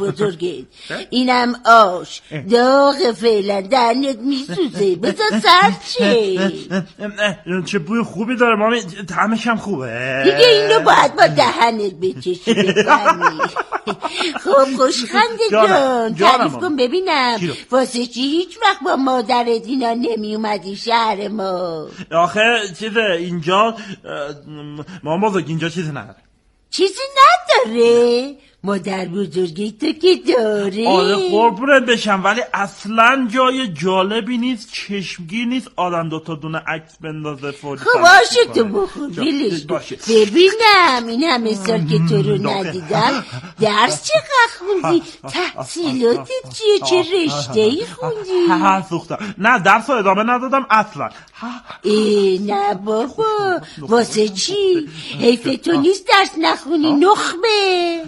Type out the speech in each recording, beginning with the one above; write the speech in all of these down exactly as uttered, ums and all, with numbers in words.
بزرگت. اینم آش داغ فعلا دهنت میسوزه، بذار سرد شه. چه بوی خوبی داره مامی، طعمش هم خوبه دیگه اینو باید با دهنت بچشی بفهمی. خب خوشخنده جان تعریف کن ببینم واسه چی هیچ وقت با مادرت اینا نمی اومدی شهر ما؟ آخه چیزه اینجا مامان بزرگ اینجا چیزی نداره. چیزی نداره؟ مادر بزرگی تو که داره. آره قربونت بشم، ولی اصلا جای جالبی نیست، چشمگیر نیست آدم دوتا دونه عکس بندازه فوری. خب باشه تو بخور بلش ببینم این همه سال که تو رو ندیدم درس چقدر خوندی؟ تحصیلاتت چیه؟ چه رشته‌ای خوندی؟ ها سوختم. نه درس رو ادامه ندادم اصلا. ای نه بابا واسه چی؟ حیف تو نیست درس نخونی نخبه.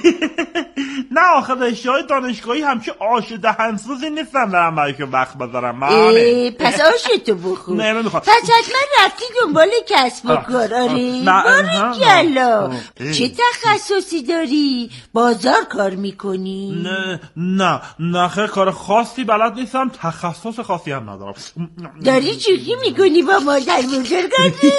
نه آخه رشته های دانشگاهی همچه آش دهنسوزی نیستم برم برای که وقت بذارم. پس آشتو بخور. نه نمیخوام. پس حتما رفتی دنبال کسب و کار. آره باریکلا. چه تخصصی داری؟ بازار کار میکنی؟ نه نه نه خیلی کار خاصی بلد نیستم، تخصص خاصی هم ندارم. داری چوکی میکنی با مادر بزرگانی؟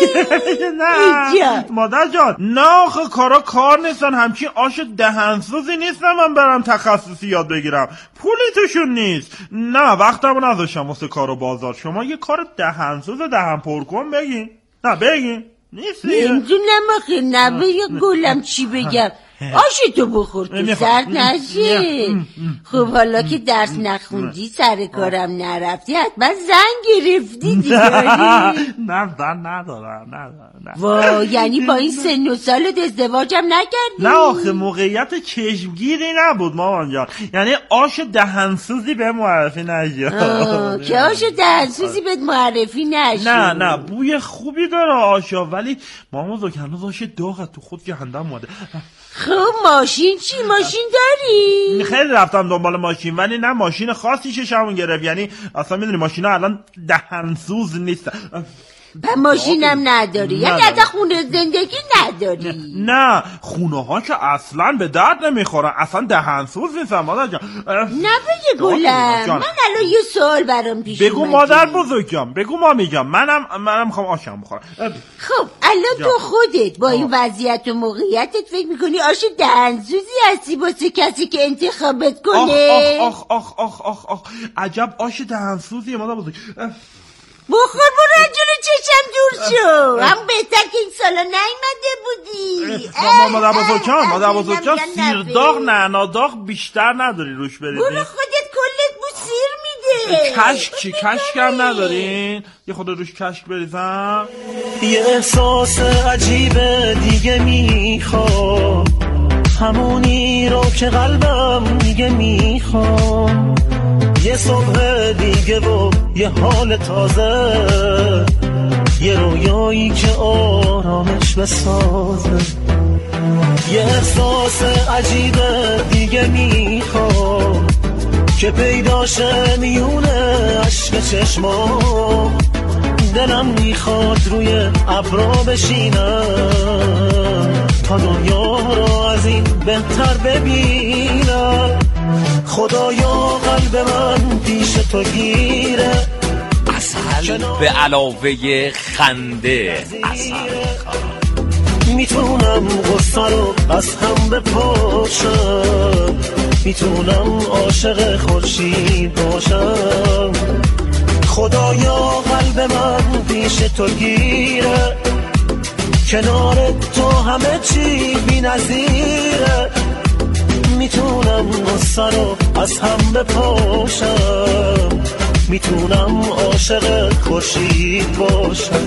نه مادر جان نه آخه کارا کار نیستن، همچین آش دهنسوزی نیستم من برم تخصصی یاد بگیرم، پولی توشون نیست. نه وقتمو نذاشتم واسه کار و بازار. شما یه کار دهنسوز دهن پر کن بگین. نه بگین نیستی. نمیدونم آخه نه یه گلم چی بگم. آشتو بخور تو سرد نشه. خب حالا که درس نخوندی سر کارم نرفتی حتما زن گرفتی دیگه. نه زن ندارم ندارم. وا یعنی با این سن و سالت ازدواجم نکردی؟ نه آخه موقعیت چشمگیری نبود مامان جان، یعنی آش دهنسوزی به معرفی نشد. که آش دهنسوزی به معرفی نشد؟ نه نه بوی خوبی داره آشا، ولی مامان زو که هنوز آش داغه تو خود که هندم اومده. خب ماشین چی؟ ماشین داری؟ خیلی رفتم دنبال ماشین ولی نه ماشین خاصی ششمون گرفت، یعنی اصلا میدونی ماشین ها الان دهنسوز نیست. و ماشینم نداری؟ یعنی حتی خونه زندگی نداری؟ نه خونه ها که اصلا به درد نمیخورن، اصلا دهنسوز نیستن مادر جان. نه بگه گلم من الان یه سوال برام پیش بگو مادر بزرگم، بگو مامی جان، منم منم میخوام آشم بخورم. خب الان تو خودت با این وضعیت و موقعیتت فکر میکنی آش دهنسوزی هستی واسه کسی که انتخابت کنه؟ آخ آخ آخ آخ آخ آخ عجب آش دهنسوزیه مادر بزرگ. بخور برو از جلو چشم دور شو. هم بهتر که این سالا نیمده بودی. مادر بزرگم مادر بزرگم سیر داغ نعنا داغ بیشتر نداری روش بریدی؟ برو خودت کلت بود سیر میده. کشک چی؟ کشک هم ندارین؟ یه خود روش کشک بریزم. یه احساس عجیبه دیگه میخوام، همونی رو که قلبم دیگه میخوام، یه صبح دیگه و یه حال تازه، یه رویایی که آرامش بسازه، یه احساس عجیبه دیگه میخوام که پیداشه میونه عشق چشمام، دلم میخواد روی ابرا بشینم تا دنیا رو از این بهتر ببینم، خدایا قلب من پیش تو گیره، عسل به علاوه خنده عسل میتونم غصه رو از هم بپاشم، میتونم عاشق خورشید باشم، خدایا قلب من پیش تو گیره، کنار تو همه چی بی نظیره، میتونم غصه رو از هم بپاشم، میتونم عاشق خورشید باشم.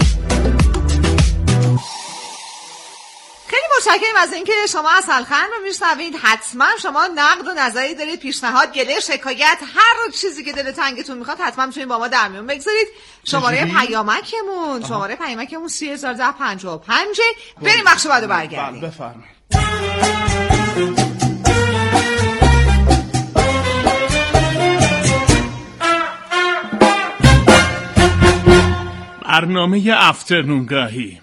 خیلی متشکرم از اینکه شما عسلخند رو میشنوید. حتما شما نقد و نظری دارید، پیشنهاد، گله، شکایت، هر چیزی که دل تنگتون میخواد حتما میتونید با ما در میون بگذارید. شماره پیامکمون شماره پیامکمون سه هزار ده پنجاه و پنج. بریم بخش بعدو برگردیم. بفرمایید. برنامه افترنونگاهی.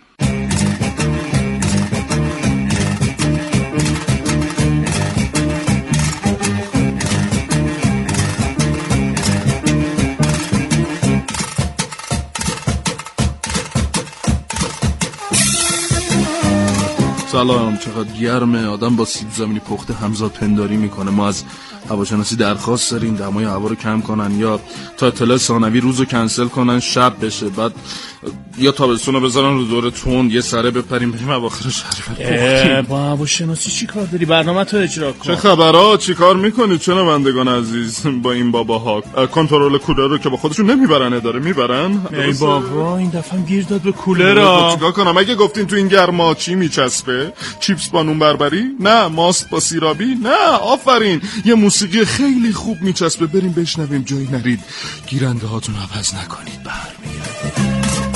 سلام. چقدر گرمه، آدم با سیب زمینی پخته همزاد پنداری میکنه. ما از هواشناسی درخواست داریم دمای هوا رو کم کنن یا تا اطلاع ثانوی روزو کنسل کنن شب بشه، بعد یا تابستون رو بذارن رو دور تند یه سره بپریم بریم اواخر شهریور. با هواشناسی چی کار داری؟ برنامه تو اجرا کن. چه خبرها؟ چی کار میکنید شنوندگان عزیز با این باباها؟ کنترل کولر رو که با خودشون نمیبرن اداره میبرن؟ ای بابا این دفعه گیر داد به کولر ها. چیکار کنم اگه گفتین تو این گرما چی میچسبه؟ چیپس با نون بربری؟ نه. ماست با سیرابی؟ نه. آفرین، یه موسیقی خیلی خوب میچسبه، بریم بشنویم، جایی نرید، گیرنده هاتون عوض نکنید. برمیگردیم.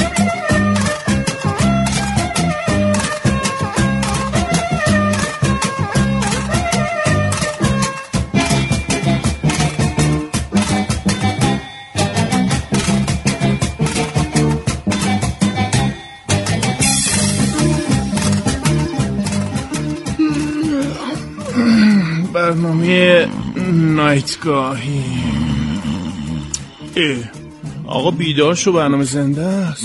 برنامه نایتگاهی. اه آقا بیدار شو، برنامه زنده است.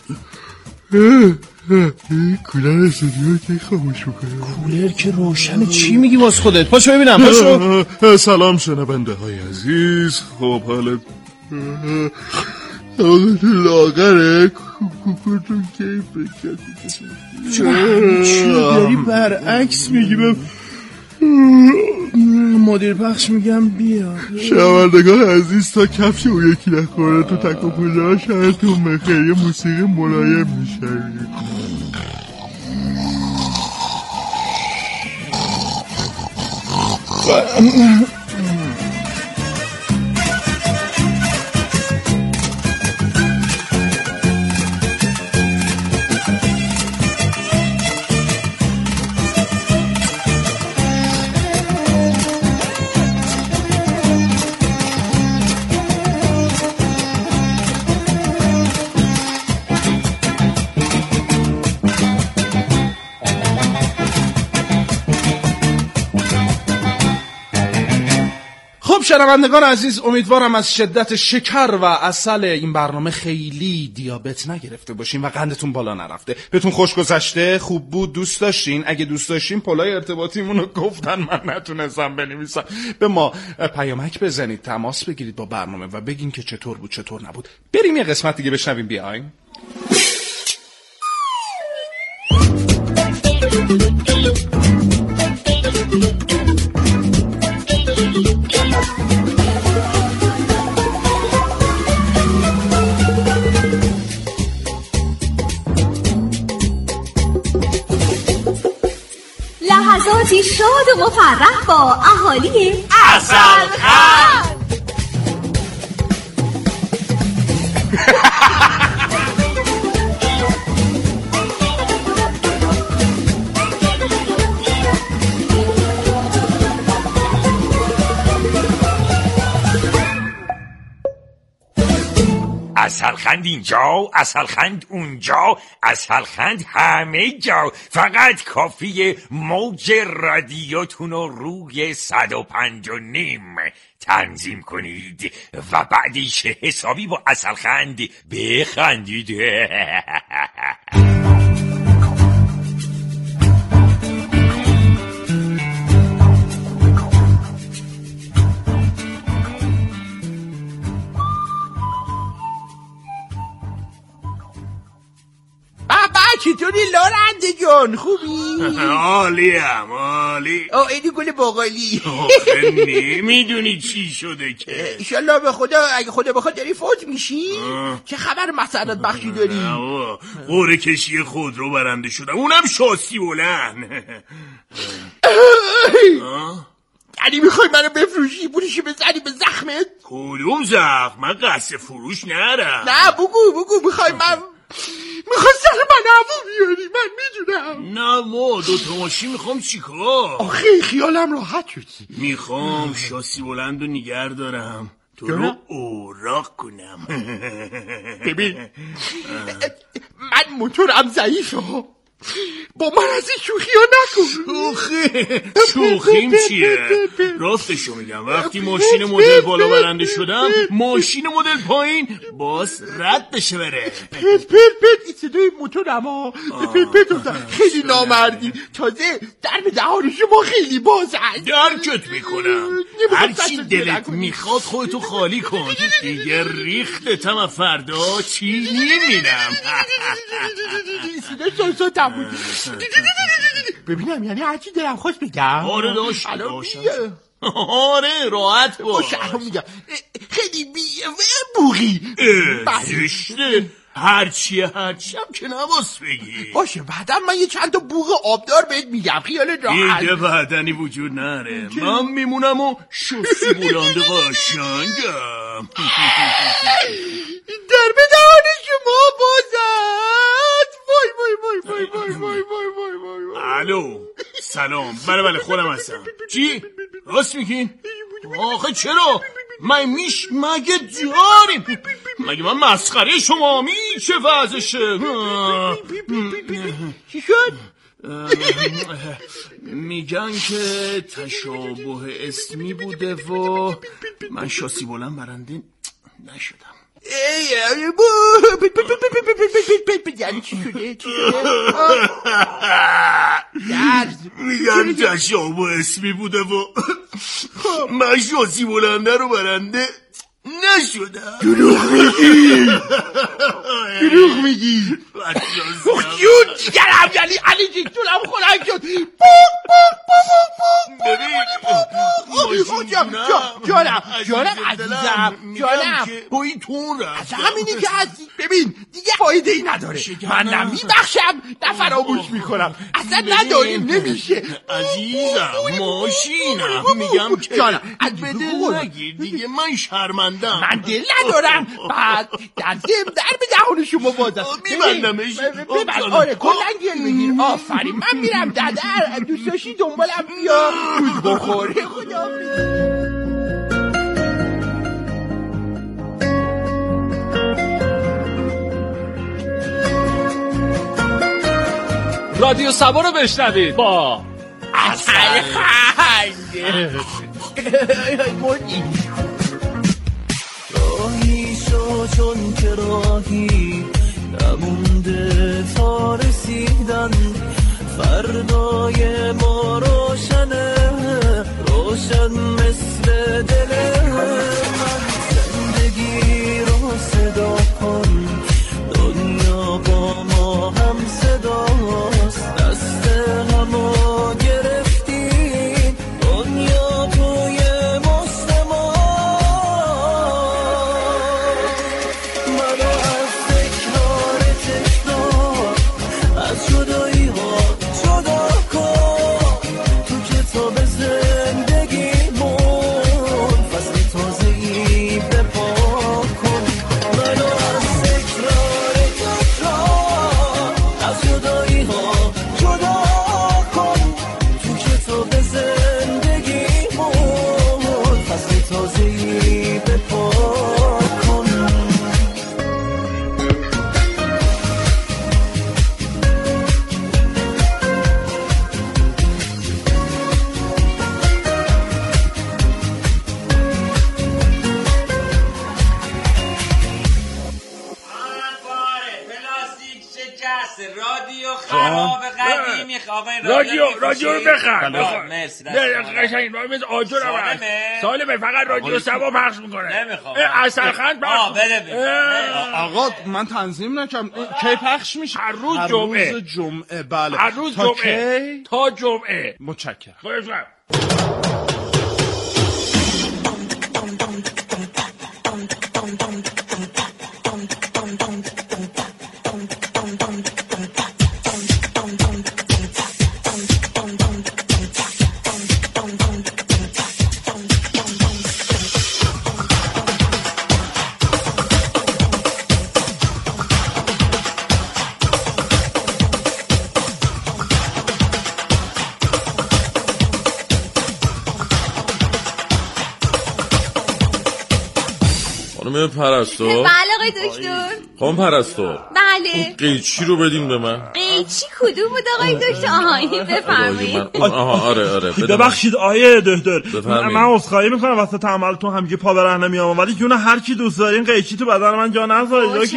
کولر استودیو که خاموش بکنه. کولر که روشنه. چی میگی باز خودت؟ پاشو ببینم پاشو. سلام شنونده های عزیز. خب حالت حالتون لاغره؟ کوکوتون کیف بکرد. چی داری برعکس میگی؟ مدیر بخش میگم بیا. شنوندگان عزیز تا کفش او یکی نخوره تو تک و پوزه شهرتون بخیر. یه موسیقی ملایم میشه. شنوندگان عزیز، امیدوارم از شدت شکر و عسل این برنامه خیلی دیابت نگرفته باشین و قندتون بالا نرفته. بهتون خوش گذشته؟ خوب بود؟ دوست داشتین؟ اگه دوست داشتین پلای ارتباطیمون رو گفتن، من نتونستم بنویسم. به ما پیامک بزنید، تماس بگیرید با برنامه و بگین که چطور بود چطور نبود. بریم یه قسمت دیگه بشنویم. بیاین. لحظاتی شاد و مفرح با اهالی عسلخند. عسلخند اینجا، عسلخند اونجا، عسلخند همه جا. فقط کافیه موج رادیوتون رو روی صد و پنج و نیم تنظیم کنید و بعدش حسابی با عسلخند بخندید. چطوری لارنده جان؟ خوبی؟ عالیم عالی. آه اینی گل باقالی. آخه نمیدونی چی شده که انشالله به خدا اگه خدا بخواد داری فوت میشی. چه خبر مسعدت بخشی داری؟ قرعه کشی خودرو برنده شدم، اونم شاسی بلند. یعنی میخوای منو بفروشی پولشی بزنی به زخمت؟ کدوم زخم؟ من قصد فروش نرم. نه بگو بگو. میخوای من میخوای سر من هوا بیاری؟ من میدونم. نه ما دو تا ماشین میخوام چیکار؟ آخه خیالم راحت شدی. میخوام شاسی بلند و نگر دارم تو رو اوراق کنم. ببین من موتورم ضعیفه، با من از این شوخی ها نکن. شوخی شوخیم چیه؟ راستشو میگم وقتی ماشین مدل بالا برنده شدم ماشین مدل پایین باز رد بشه بره. پت پت پت این صدای موتورم ها. پت پت پت خیلی نامردی. تازه در به دهان شما خیلی باز هست. درکت میکنم هرچی دلت میخواد خودتو خالی کن دیگه ریختتم فردا چی نمیدم. صدا سلساتم بود. ببینم یعنی هرچی دلم خواست بگم. آره داشت آره راحت باش. الان میگم خیلی بی بوغی زشته هرچیه هرچی هم که نباس بگی. باشه بعدا من یه چند تا بوغ آبدار بهت میگم خیالت راحت. دیگه بعدنی وجود نره من میمونم و شوسی بلند قشنگم. در به دهان شما بازد. وای وای وای وای وای وای وای وای وای. الو سلام بله بله خودم هستم. چی؟ راست میگین؟ آخه چرا؟ من میش مگه داریم؟ مگه من مسخره شما می چه وضعشه؟ چی شد؟ میگن که تشابه اسمی بوده و من شاسی بلند برنده نشدم. یعنی چی شده؟ میگن تشابه اسمی بوده و من شاسی بلنده رو برنده نشدم. دروغ میگی دروغ میگی جون جگرم یعنی علی جی جونم خورنگ شد. بوک بوک بوک بوک بوک جانم جانم عزیزم جانم بایی تون رفت همینی که هستی. ببین دیگه فایده ای نداره. من نمیبخشم نه فراموش میکنم اصلا نداریم نمیشه. عزیزم ماشینم میگم که جانم به دل نگیر دیگه من شرمندم. من دل ندارم. بعد در زم در به دهان شما بازم میبندمش. ببند آره کلن گل بگیر. آفرین من میرم دادر دوست داشتی دنبالم بیا روز بخوره. خدا رادیو سبا رو بشنوید با اصلخنگ. راهی شو چون که راهی نمونده تا رسیدن فردای ما روشنه روشن مثل دل من. زندگی رو صدا کن دنیا با ما هم صداست دست همو گرفتیم دنیا توی مست ما. منو از تکرار تکرار از جدایی ها جدا کن تو کتاب زندگیمون فصل تازه‌ای بپا کن. منو از تکرار تکرار از جدایی ها جدا کن تو کتاب زندگیمون فصل تازه‌ای بپا کن. پلاستیک شکست رادیو خراب قدیمی. آقای رادیو رادیو رو بخر. مرسی نه قشنگ مثل آجر هم هست. سالمه فقط رادیو سبا پخش میکنه. نمیخوام. اصلخند پخش. آه بده بده. آقا من تنظیم نکردم. کی پخش میشه؟ هر روز جمعه. روز جمعه بله. هر روز تا جمعه کی؟ تا جمعه. متشکرم. خودش خانم پرستو. بله آقای دکتر. خانم پرستو بله بله. قیچی رو بدین به من. قیچی کدوم بود آقای دکتر؟ آهایی بفرمایید. آها آره آره. ببخشید آیه دکتر، من عذرخواهی میکنم واسه عملتون همینجوری پا برهنه میام، ولی جون هر کی دوست دارین قیچی تو بدن من جا نذارید.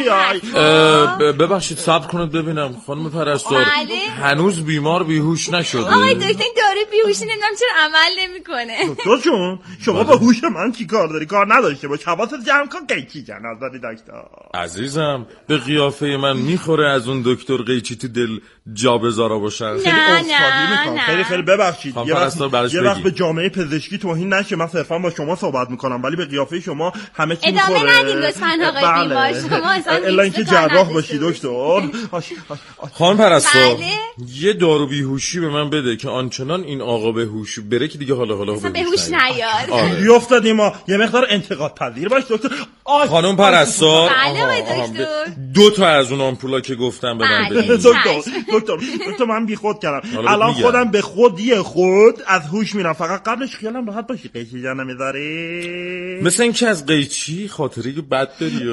ببخشید صبر کنید ببینم خانم پرستار، هنوز بیمار بیهوش نشده. آقای دکتر داره بیهوشی نمیدونم چرا عمل نمیکنه. دکتر جون شما با هوش من چی کار داری؟ کار نداشته باش، حواست جمع کن. قیچی جان نذاری دکتر. عزیزم به قیافه من میخوره از اون دکتر قیچی تو دل جا بذارا باشن. خیلی عذرخواهی میکنم، خیلی خیلی ببخشید. یه وقت یه وقت به جامعه پزشکی توهین نشه، من صرفا با شما صحبت میکنم، ولی به قیافه شما همه چی میخوره. ادامه ندید لطفاً آقای بیمار، شما اصلا الا اینکه جراح باشید دکتر. خانم پرستار یه دارو بیهوشی به من بده که آنچنان این آقا به هوش بره که دیگه حالا حالا به هوش نیاد. بیافتادیم ما یه مقدار انتقاد پذیر باش دکتر. خانم پرستار بله دو تا از اون آمپولا که گفتم به من بدید. دکتر دکتر دکتر من بیخود کردم، الان خودم به خودی خود از هوش میرم، فقط قبلش خیالم راحت باشی. قیچی جان نمیذاری؟ مثل اینکه از قیچی خاطری بد داری.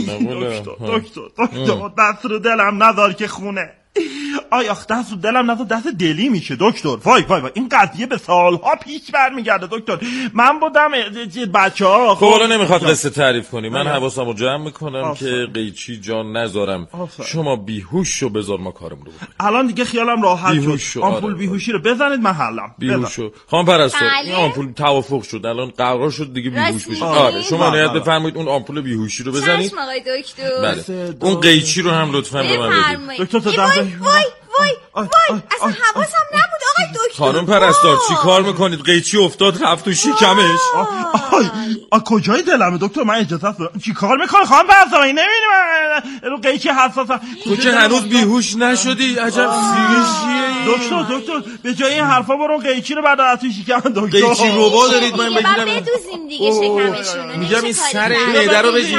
دکتر دکتر دکتر دست رو دلم نذار که خونه. آی آخ دست رو دلم نذار، دست دلی میشه دکتر. وای وای وای این قضیه به سالها پیش برمیگرده دکتر. من بودم بچه‌ها. خب حالا نمیخواد قصه تعریف کنی، من حواسمو جمع میکنم که قیچی جان نذارم. شما بیهوش شو بذار ما کارمون رو بکنیم. الان دیگه خیالم راحت شد. آمپول بیهوشی رو بزنید من حلم. بیهوش شو. خانم پرستار این آمپول توافق شد، الان قرار شد دیگه بیهوش بشه. آره شما باید بفرمایید اون آمپول بیهوشی رو بزنید. چشم آقای دکتر. بله اون قیچی رو هم لطفاً به من بدید. دکتر وای وای وای وای اصلا حواسم نبود آقای دکتر. خانم پرستار چی کار میکنید؟ قیچی افتاد رفت تو شکمش. آی آ کجای دلمه دکتر؟ من اجازه است چی کار میکنی خانم پرستار؟ این نمیبینی رو قیچی حساسم. تو که هنوز بیهوش نشدی عجب سیریشیه. دکتر دکتر به جای این حرفا برو قیچی رو بعد از تو شکم دکتر. قیچی روبا دارید من بگیرم. بدوزیم دیگه شکمشونو. میگم این سر معده رو بگیر.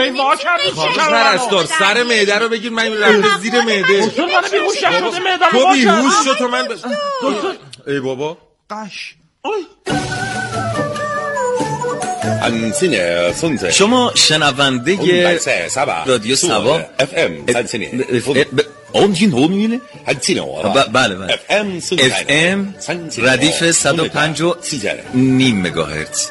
خانم پرستار سر معده رو بگیر، من رفته زیر معده. تو بیهوش شد تو من ای بابا قش. شما شنونده رادیو سبا اف ام اون جین هو میبینه؟ بله بله اف ام ردیف صد و پنج و نیم مگاهرتز.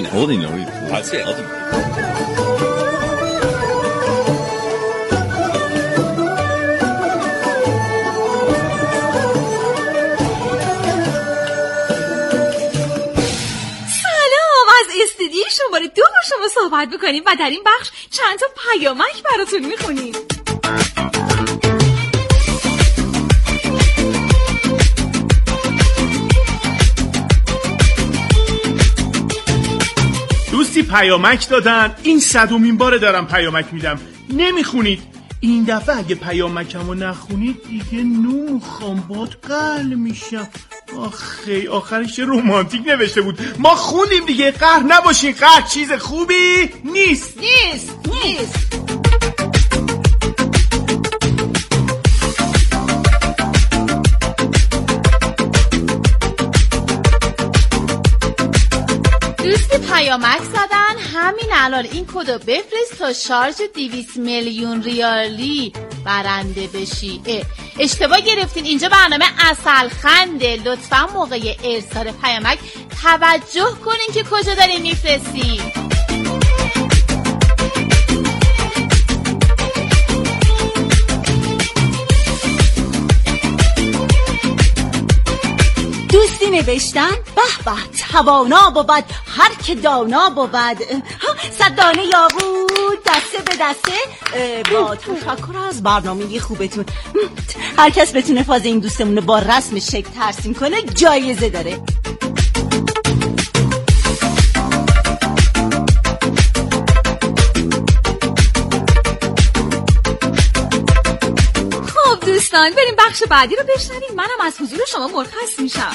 استودیوی شماره دو با شما صحبت بکنیم و در این بخش چند تا پیامک براتون میخونیم. دوستی پیامک دادن، این صدومین باره دارم پیامک میدم، نمیخونید. این دفعه اگه پیامکمو نخونید دیگه نو خامبات قل میشم. آخه آخرش رومانتیک نوشته بود، ما خوندیم دیگه. قهر نباشین، قهر چیز خوبی نیست نیست نیست دوستی پیامک زدن همین الان این کدو بفرست تا شارژ دویست میلیون ریالی برنده بشی. اشتباه گرفتین، اینجا برنامه عسل خنده. لطفا موقع ارسال پیامک توجه کنین که کجا دارین میفرستین. دوستی نوشتن به به توانا بود هر که دانا بود. صد دانه یاقوت دسته به دسته. با تشکر از برنامه خوبتون. هر کس بتونه فاز این دوستمونه با رسم شکل ترسیم کنه جایزه داره. خب دوستان بریم بخش بعدی رو بشنویم. منم از حضور شما مرخص میشم.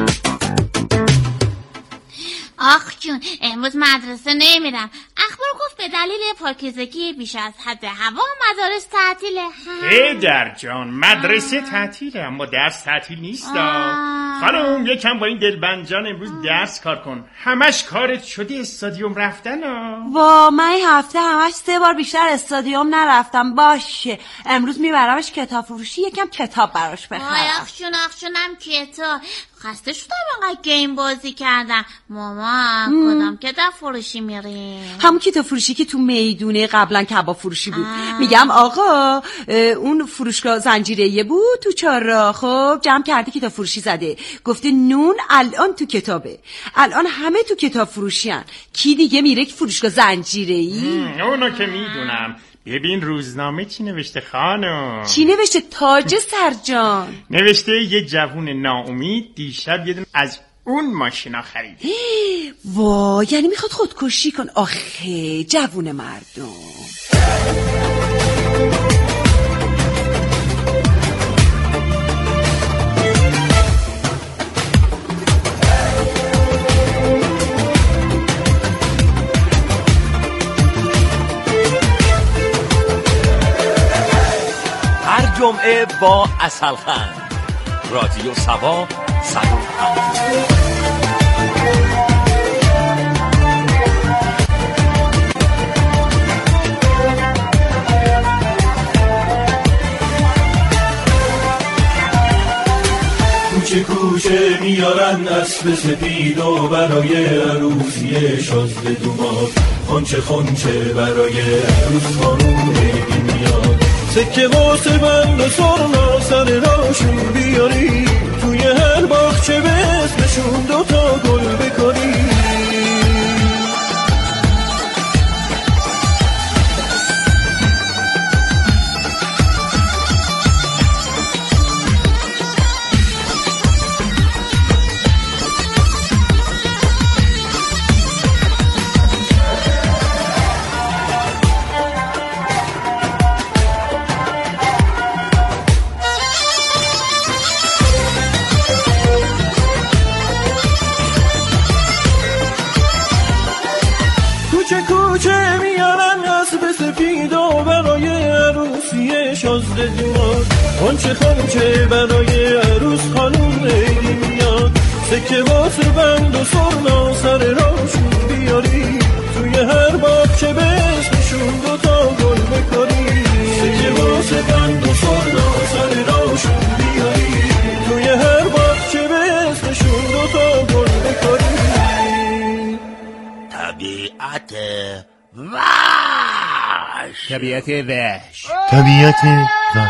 آخ جون امروز مدرسه نمیرم. اخبار گفت به دلیل پاکیزگی بیش از حد هوا مدارس تعطیله. پدر جان مدرسه تعطیله اما درس تعطیل نیست. خانم یکم با این دلبنجان امروز درس کار کن. همش کارت شده استادیوم رفتن. وا من این هفته همش سه بار بیشتر استادیوم نرفتم. باشه امروز میبرمش کتاب فروشی یکم کتاب براش بخرم. آی اخشون اخشونم کتاب. خسته شدم اینقدر گیم بازی کردم. ماما کدام کتاب فروشی میریم؟ همون کتاب فروشی که تو میدونه قبلا کباب فروشی بود. آه. میگم آقا اون فروشگاه زنجیره‌ای بود تو چهارراه. خب جمع کرده کتاب فروشی زده گفته نون الان تو کتابه. الان همه تو کتاب فروشی هن. کی دیگه میره که فروشگاه زنجیره‌ای؟ اونو که میدونم. ببین روزنامه چی نوشته خانم؟ چی نوشته تاج سرجان؟ نوشته یه جوون ناامید دیشب یه دونه از اون ماشینا خرید. وا یعنی میخواد خودکشی کن. آخه جوون مردم. جمعه با عسلخند رادیو سوا صد و پنج. کوچه کوچه میارن اسب سپید و برای عروسی شازده دوماد. خونچه خونچه برای عروس خانوم عیدی میاد. سکه واسه بند و سرنا سر راشون بیاری. توی هر باغچه به اسمشون دوتا گل بکاری. خونچه خونچه برای عروس خانوم عیدی میاد. سکه واسه بند و سرنا سر راشون بیاری. توی هر باغچه به اسمشون دوتا گل بکاری. سکه واسه بند و سرنا سر راشون بیاری. توی هر باغچه به اسمشون دوتا گل بکاری. طبیعت وحش. طبیعت وحش. طبیعت وحش.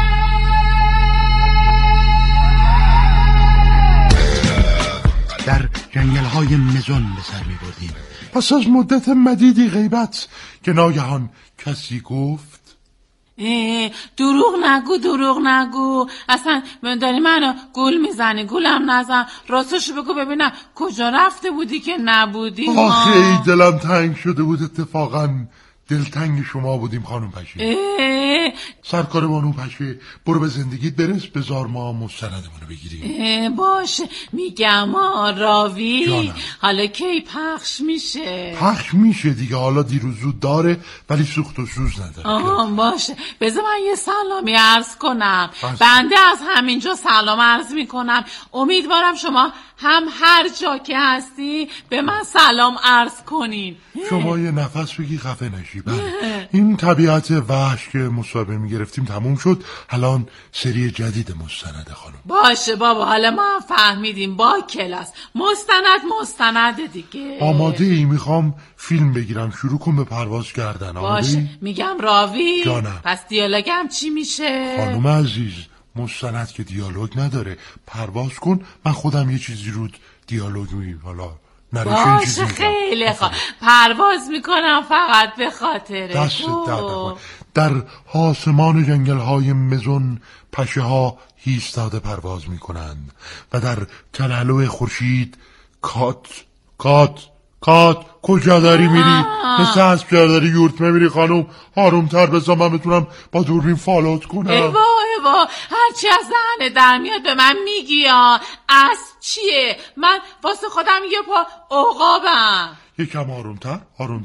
در جنگل های مزون به سر می بردیم. پس از مدت مدیدی غیبت که ناگهان کسی گفت دروغ نگو دروغ نگو. اصلا داری منو گول میزنی. گولم نزن. راستشو بگو ببینم کجا رفته بودی که نبودی؟ آخه دلم تنگ شده بود. اتفاقا دلتنگ شما بودیم خانم پشه. سرکار بانو پشه برو به زندگیت برس بذار ما مستندمونو بگیریم. باشه میگم راوی جانم. حالا کی پخش میشه؟ پخش میشه دیگه. حالا دیروز زود داره ولی سوخت و سوز نداره. آه باشه بذار من یه سلامی عرض کنم. بنده از همینجا سلام عرض میکنم. امیدوارم شما هم هر جا که هستی به من سلام عرض کنین. شما یه نفس بگی خفه نشی. بله این طبیعت وحش که مصاحبه میگرفتیم تموم شد. الان سری جدید مستنده خانم. باشه بابا حالا ما فهمیدیم با کلاس. مستند مستند دیگه. آماده ای؟ میخوام فیلم بگیرم. شروع کن به پرواز کردن. باشه میگم راوی جانم. پس دیالوگم چی میشه؟ خانم عزیز مستند که دیالوگ نداره. پرواز کن من خودم یه چیزی رو دیالوگ میگم. حالا باشه خیلی خوب پرواز میکنم فقط به خاطر دست در در آسمان جنگل های مزون پشه ها ایستاده پرواز میکنند و در تلالو خورشید کات کات کات کجا داری میری؟ مثل اسب داری یورت میری خانوم. آرومتر بذار من بتونم با دوربین فالوت کنم. ایوا ایوا هرچی از ذهن در میاد به من میگی. اسب چیه؟ من واسه خودم یه پا عقابم. یکم آرومتر آرومتر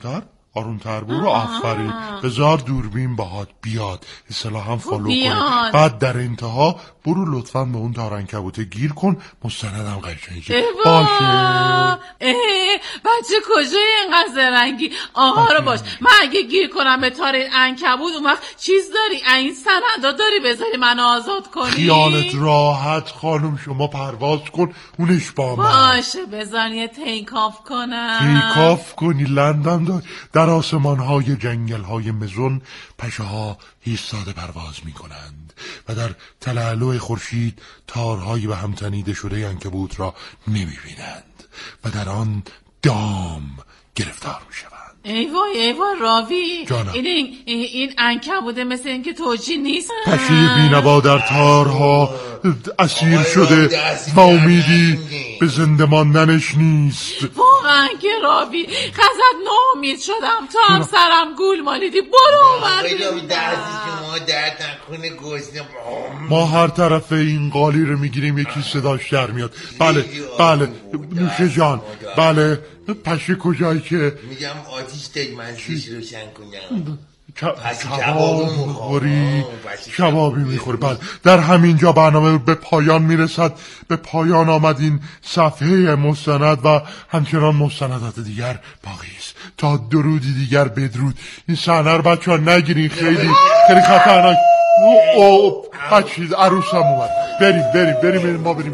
آرومتر برو. آفرین. بذار دوربین باهات بیاد، اصطلاحاً فالو کنی. بعد در انتها برو لطفاً به اون تار عنکبوته گیر کن، مستندم قشنگه باشه. بچه کجای اینقدر زرنگی؟ آها رو باش، من اگه گیر کنم به تار عنکبوت اون وقت چیز داری؟ این سندا داری بذاری منو آزاد کنی؟ خیالت راحت خانم، شما پرواز کن، اونش با من. باشه بذار یه تیکاف کنم. تیکاف کنی؟ لندن دار. در آسمان‌های جنگل‌های مزون پشه‌ها ایستاده پرواز می‌کنند و در تلالو خورشید تارهای به هم تنیده شده عنکبوت را نمی‌بینند و در آن دام گرفتار می‌شوند. ای وای ای وای راوی، جانم. این این این عنکبوته مثل اینکه توجی نیست. پشه بی‌نوا در تارها اسیر شده و امیدی به زنده ماندنش نیست. واقعا که راوی خزت ناامید شدم، تو هم سرم گول مالیدی. برو آقای راوی دردی که ما درد نکنه گزنه. ما هر طرف این قالی رو میگیریم یکی صداش در میاد. بله بله نوشه جان. بله پشه کجایی که میگم آتیش تگمنشیش روشن کنم. کباب میخوری، کبابی میخوری. بله در همینجا برنامه به پایان میرسد. به پایان آمد این صفحه مستند و همچنان مستندات دیگر باقی است. تا درودی دیگر بدرود. این صحنه رو بچه ها نگیرین، خیلی خیلی خطرناک. او بچه عروس هم اومد. بریم بریم بریم ما بریم.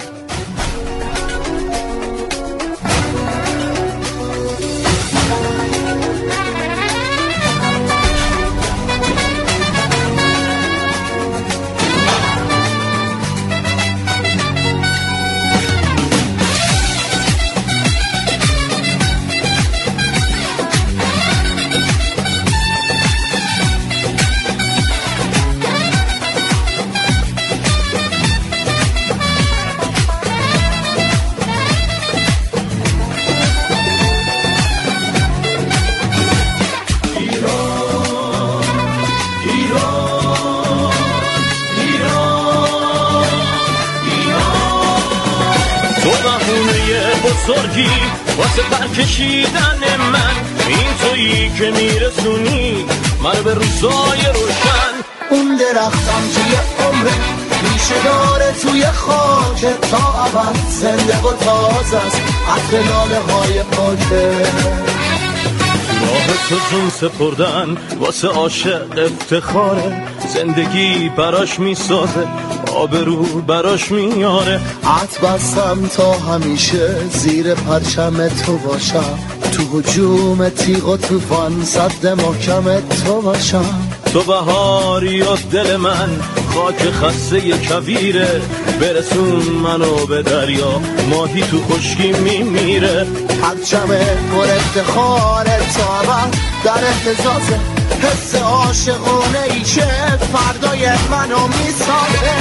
بزرگی واسه پرکشیدن من، این تویی که میرسونی من به روزای روشن. اون درختم توی عمره ریشه داره توی خاک تا ابد، زنده و تازه است عطر لاله های پاکه. راه تو جون سپردن واسه عاشق افتخاره، زندگی براش میسازه آبرو براش میاره. عط بستم تا همیشه زیر پرچم تو باشم، تو هجوم تیغ و توفان صد محکم تو باشم. تو بهاری و دل من خاک خسته کویره، برسون منو به دریا ماهی تو خشکی میمیره. پرچم پر افتخاره تا ابد در اهتزازه، حس عاشقونه ای که فردای منو میسازه.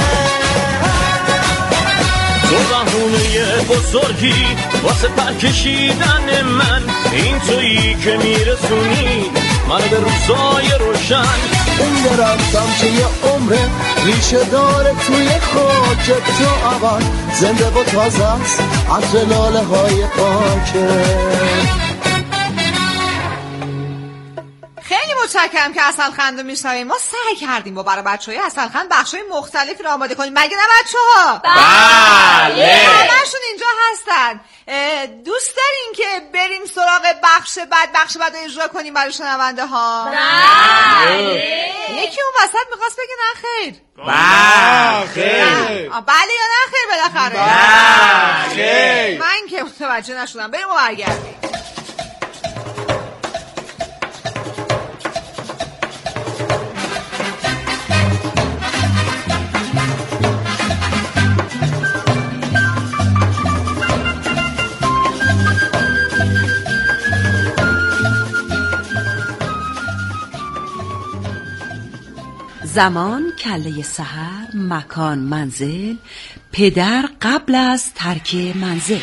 تو بهونه بزرگی واسه پرکشیدن من، این تویی که میرسونی منو به روزای روشن. اون درختم که یه عمره ریشه داره توی خاک تو ابد، زنده و تازه است عطر لاله های پاکه. خیلی متشکرم که اصلخند رو میشنویم. ما سعی کردیم با برای بچه های اصلخند بخش های مختلفی رو آماده کنیم، مگه نه بچه ها؟ بله همشون اینجا هستن. دوست دارین که بریم سراغ بخش بعد بخش بعد اجرا کنیم برای شنونده ها؟ بله. یکی اون وسط میخواست بگه نه خیر. بله خیر. بله یا نه خیر بالاخره؟ بله. من که متوجه نشدم. بریم و برگردیم. زمان کله سحر، مکان منزل، پدر قبل از ترک منزل.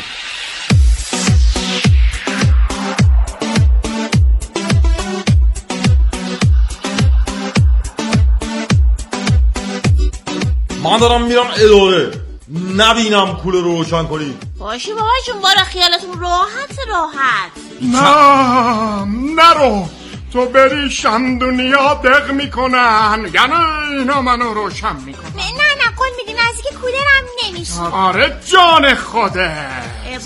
من دارم میرم اداره، نبینم کوله رو روشن کنید. باشی بابای جون، بارا خیالتون راحت راحت. نه نرو تو بری شمدونیا دق میکنن، یعنی اینا منو روشن میکنن. نه نه قول میدی نزدیک کولرم نمیشه. آره جان خودت.